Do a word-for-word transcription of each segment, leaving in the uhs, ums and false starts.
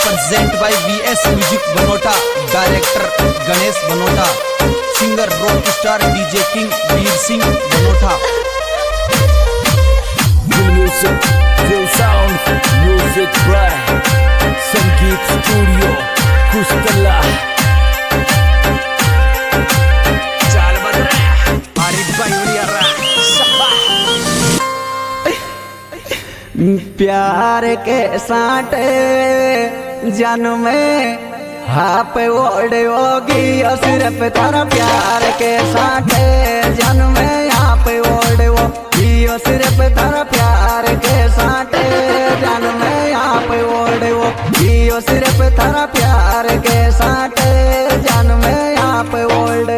Present by VS music Banota, director Ganesh Banota, singer rock star DJ king Veer Singh Banota. Music Dil sound music by Sangeet studio Kustala. चाल बदरे आरिफ भाई उड़ियारा प्यार के साटे जन्म में हाप ओढ़ होगी सिर्फ तारा प्यार के साटे जन्म में हाप ओढ़ होगी सिर्फ तारा प्यार के साटे जन्म में हाप ओढ़ होगी सिर्फ तारा प्यार के साटे जन्म में हाप ओढ़।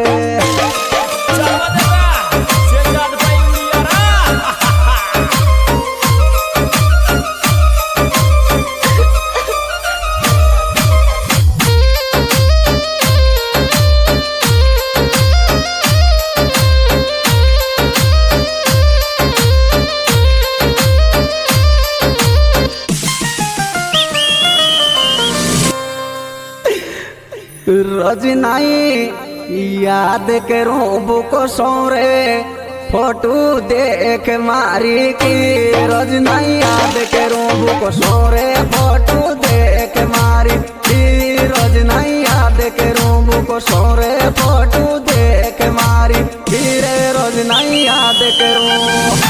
रोज नहीं याद करूं बुको सोरे फोटो देख मारी की रोज नहीं याद करूं बुको सोरे फोटो देख मारी की रोज नहीं याद करूं बुको सोरे फोटो देख मारी की रे रोज नहीं याद करूं।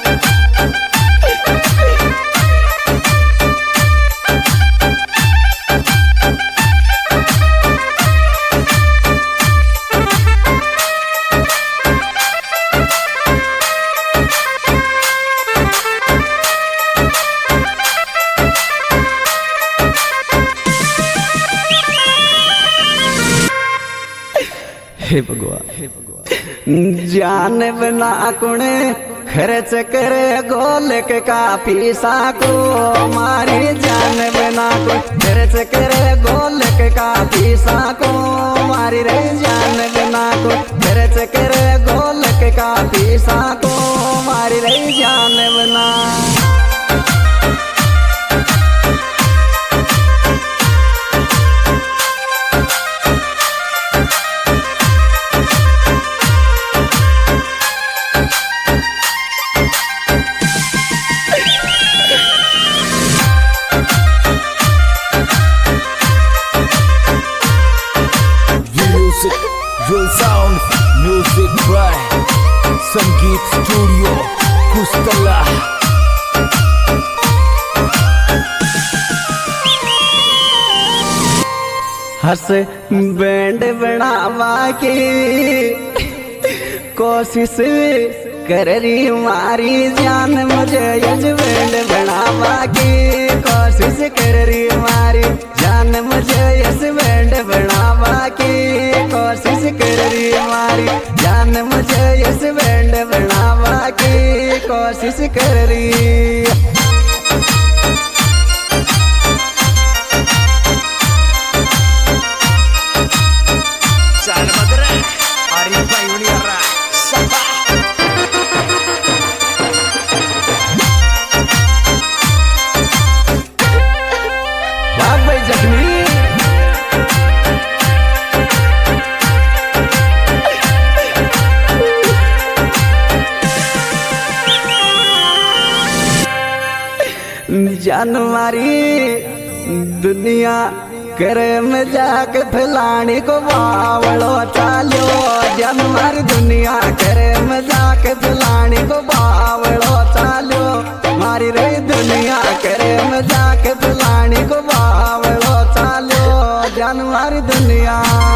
हे भगवान हे भगवान जान बना कुणे खर्च करे गोल के काफी साको मारी जान बना कुण खर्च करे गोल के काफी साको मारी रे जान बना कुण खर्च करे गोल के काफी साको मारी रे जान बना। Dil sound music by Sangeet studio Kustala. Hans band बनावा की कोशिश कर रही मारी जान मुझे यज बैंड बनावा की कोशिश कर रही मारी जान मुझे यस बैंड बनावा की कोशिश कर रही मारी जान मुझे यस बैंड बनावा की कोशिश कर रही। चाल बदरे आरिफ भाई उड़ियारा भाई जख्मी जानवारी दुनिया करे में जाके फैलाने को बावड़ो चालो जानवारी दुनिया करे में जाके फैलाने को बावड़ो चालो मारी रे दुनिया करे में जाके फैलाने को बावड़ो चालो जानवारी दुनिया।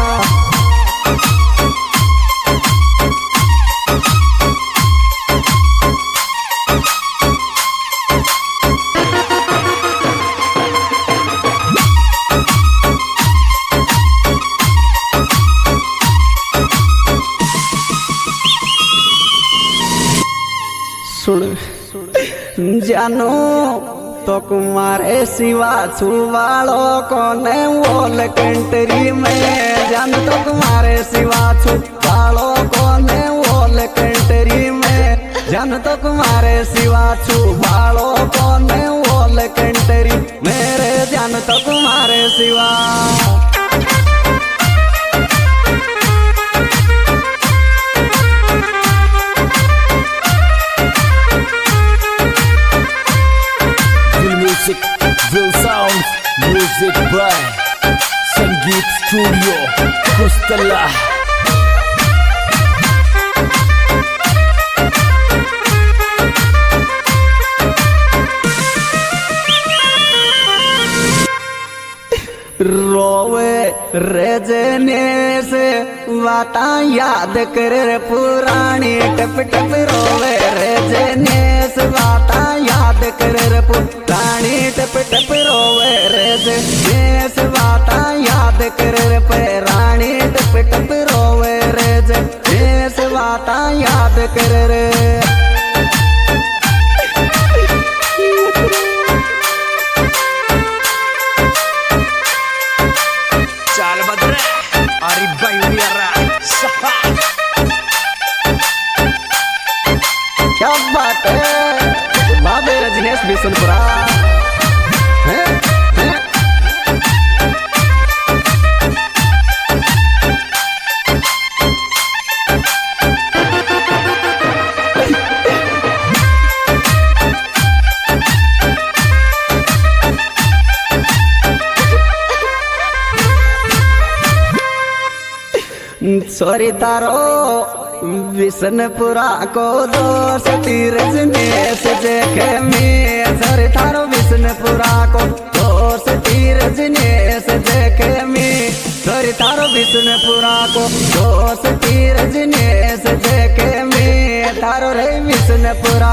सुन जानो तो कुमारे सिवा छुवालो कोने वोल कंट्री में जान तो कुमारे सिवा छुवालो कोने वोल कंट्री में जान तो कुमारे सिवा छुवालो कोने वोल बोल कंटरी मेरे जान तो तुम्हारे सिवा। Music, Will Sounds, Music by Sangeet Studio, Kustala. रोवे रजने से वाता याद कर पुरानी टप टप रोवे रजने से वाता याद कर पुरानी टप टप रोवे रजने से वाता याद कर पुरानी टप टप रोवे रजने से वाता याद कर। क्या बात है बाबे रजनीश बिशनपुरा हैं हैं? सॉरी तारो विष्णुपुरा को दोस्त रजनीश देखे में सॉरी तारो विष्णुपुरा को दोस्त रजनीश देखे में सॉरी तारो विष्णुपुरा को दोस्त रजनीश देखे में तारो रे विष्णुपुरा।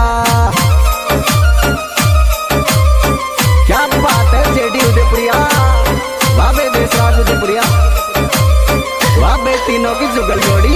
क्या बात है जेडी उदयपुरिया बाबे देशराज उदयपुरिया बाबे तीनों की जुगल जोड़ी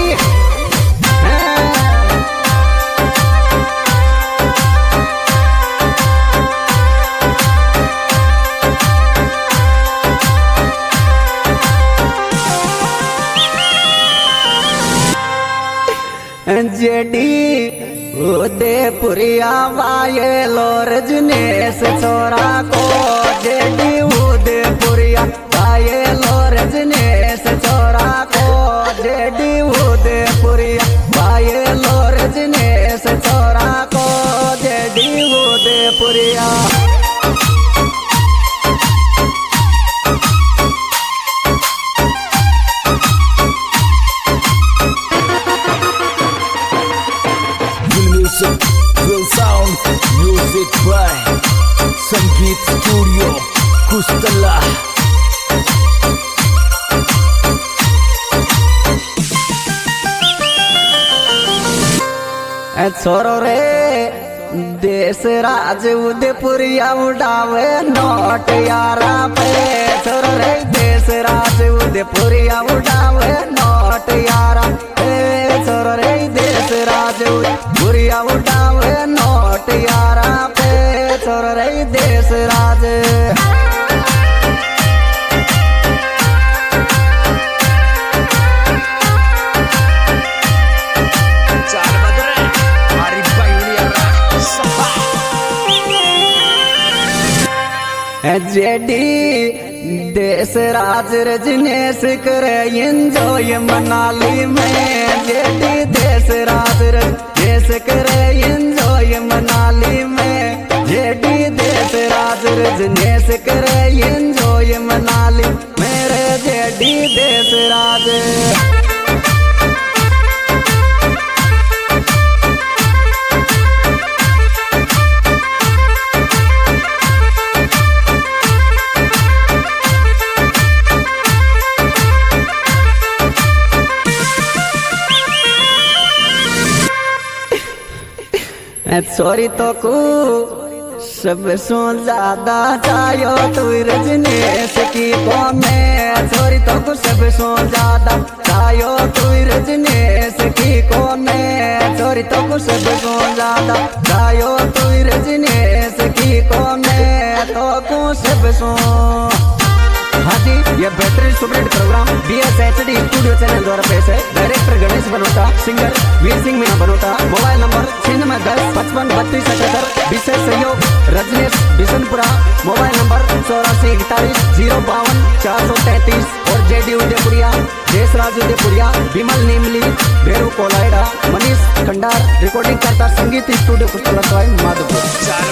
जेडी उदयपुरिया वाये लो रजनीश छोरा को जेडी उदयपुरिया वाये लो रजनीश छोरा को जेडी उदयपुरिया वाये लो रजनीश छोरा को JD Udaipuriya. Music, Will Sound, Music by Sangeet Studio, Kustala. छोरो रे देश राज उदयपुरिया उड़ावे नोट यारा पे छोरो रे देश राज उदयपुरिया उड़ावे नोट यारा पे छोरो रे देश राज उदयपुरिया उड़ावे नोट यारा पे छोरो रे देश राज। जेडी देश राज रजनीश करे एंजॉय मनाली में जेडी देश राज रजनीश करे एंजॉय मनाली में जेडी देश राज रजनीश करे एंजॉय मनाली मेरे जेडी देश राज। सॉरी तो को सब सो ज्यादा चायो तू रजनीश की कोने सॉरी तो को सब सो ज्यादा चायो तू रजनीश की कोने सॉरी तो को सब सो ज्यादा चायो तू रजनीश की कोने तो को सब सो। हाँ जी ये बेहतरीन superhit programme B S H D studio channel द्वारा पेश है। Director Ganesh Banota, singer Veer Singh Meena Banota, mobile number छः निन्यानवे दस पचपन बत्तीस अठहत्तर। विशेष सहयोग रजनीश बिशनपुरा। मोबाइल नंबर चौरासी इकतालीस जीरो बावन चार सौ तैतीस। और जेडी उदयपुरिया, देशराज उदयपुरिया, विमल नीमली, भेरू कोलायडा, मनीष खंडार। रिकॉर्डिंग करता संगीत स्टूडियो कुशल माधोपुर।